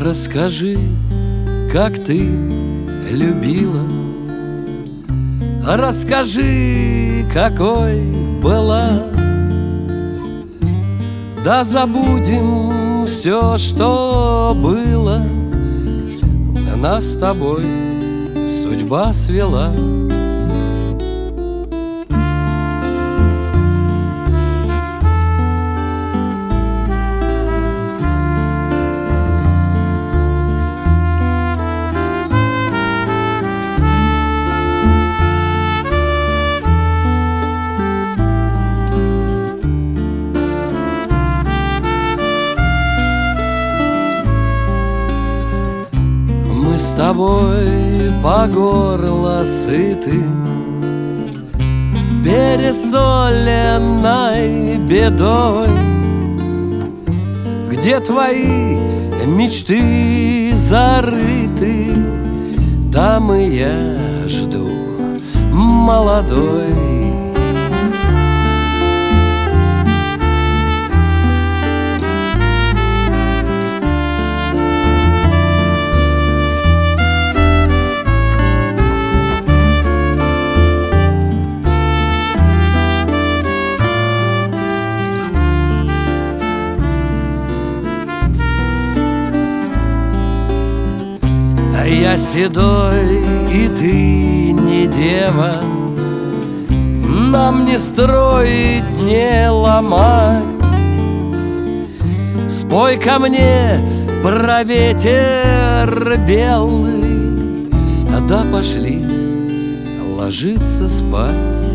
Расскажи, как ты любила, расскажи, какой была. Да забудем все, что было, нас с тобой судьба свела. С тобой по горло сыты пересоленной бедой, где твои мечты зарыты, там и я жду молодой. Я седой, и ты не дева, нам не строить, не ломать. Спой ко мне про ветер белый, да пошли ложиться спать.